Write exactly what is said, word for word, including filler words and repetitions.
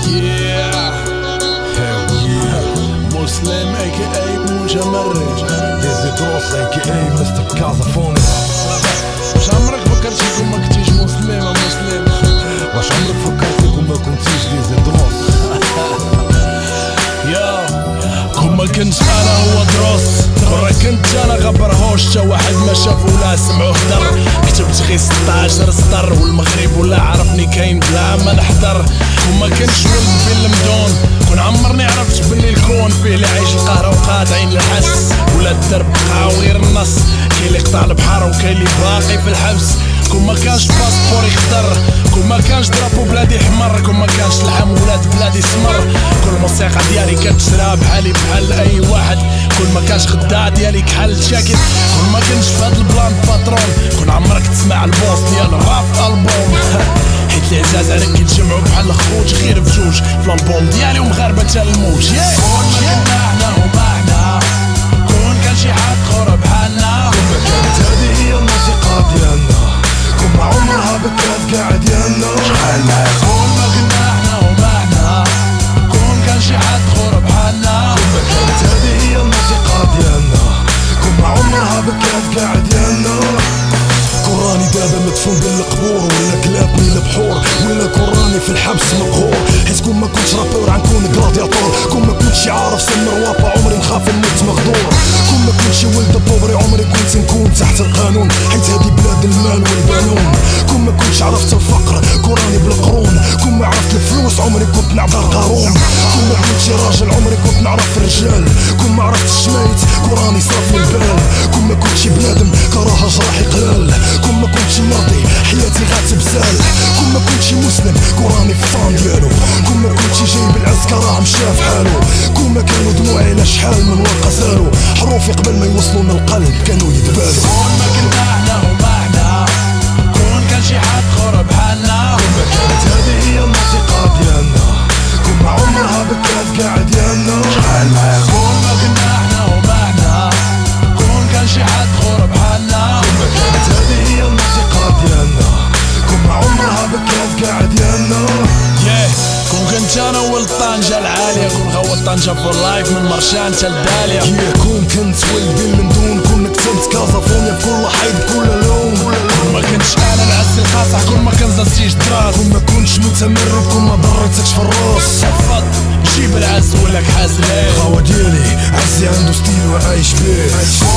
مسلم اي كي اي متمرد ديزي دروس اي كي اي مستر كازافوني. واش عمرك فكرت فيكم ما كنتيش مسلم يا مسلم؟ واش عمرك فكرت فيكم ما كنتيش ديزي دروس؟ يا كون ما كنتش انا هو دروس، كون كنت انا غبرهوش تا واحد ما شافو ولا سمعو هدر. كتبت غير ستاشر سطر والمغرب ولا عرفني كاين بلا ما نحضر. كون ما كنتش ولد في المدون، كون عمرني عرفت بلي الكون فيه اللي عايش القهر وقاطعين الحس، ولا الدرب بقاو غير النص. كاين اللي قطع البحر وكاين اللي باقي في الحبس. كون ما كانش باسبور يخضر، كون ما كانش درابو بلادي حمر، كون ما كانش لحم ولاد بلادي سمر. كل الموسيقى ديالي كتشرى بحالي بحال اي واحد، كل ما كانش خداع ديالي كحل شاكل. كون ما كنتش فهاد البلان باترون، كون عمرك تسمع البوس ديال الراب في البوم. حيت العزاز عليك كيتجمعو بحال الخوت غير في جوج في الالبوم ديالي ومغاربة تا الموج. كون ما كنا حنا هما حنا، كون كان شي حد خور بحالنا، كون ما كانت هادي هي الموسيقى ديالنا، كون ما عمرها بكات كاع ديالنا. شحال معاك كون ما كنا حنا هما حنا، كون كان شي حد خور بحالنا، كون ما كانت هادي هي الموسيقى ديالنا، كون ما عمرها بكات كاع ديالنا. كوراني دابا مدفون بين القبور، ولا كلابني البحور، ولا كوراني في الحبس مقهور. حيت كون ما كنتش رابور غنكون كلادياتور، كون ما كنتش عارف سمر وابا عمري نخاف نموت مغدور. كون ما كنتش ولد بوبري عمري كنت نكون تحت القانون، حيت هادي بلاد المال والبنون. كون ما كنتش عرفت الفقر كوراني بالقرون، كون ما عرفت الفلوس عمري كنت نعبر قارون. كون ما كنتش راجل عمري كنت نعرف الرجال، كون ما عرفت الشمايت كوراني صافي البال. كون ما كنتش بنادم كراها جراحي قلال، كون ما كنتش مرضي حياتي غاتبزال. كون ما كنتش مسلم كوراني في الفان ديالو، كون ما كنتش جايب العسكر راه مشى في حالو. كون ما كانوا دموعي لا شحال من ورقه سالو، حروفي قبل ما يوصلوا من القلب كانوا يتبالوا. كون ما كنا حنا هما حنا، كون كان شي حد خور بحالنا، كون ما كانت هادي هي الموسيقى ديالنا، كون ما عمرها بكات كاع ديالنا. شحال معاك كون ما كنا حنا هما حنا، كون كان شي حد خور بحالنا، كون ما كانت هادي هي الموسيقى ديالنا، كون ما عمرها بكات كاع ديالنا. yeah. كون كنت انا ولد طنجة العالية، كون غوت طنجة فور لايف من مرشان تا لداليا. yeah. كون كنت ولدي من دون، كون كتبت كازافونيا بكل حيد بكل لون. كون ما كنتش انا العز القاصح، كون ما كنزلتيش دراس، كون ما كنتش متمرد، كون ما ضريتكش في الراس. صفط جيب العز ولك حاز ليه. الخوا ديالي عزي عنده ستيل وعايش بيه،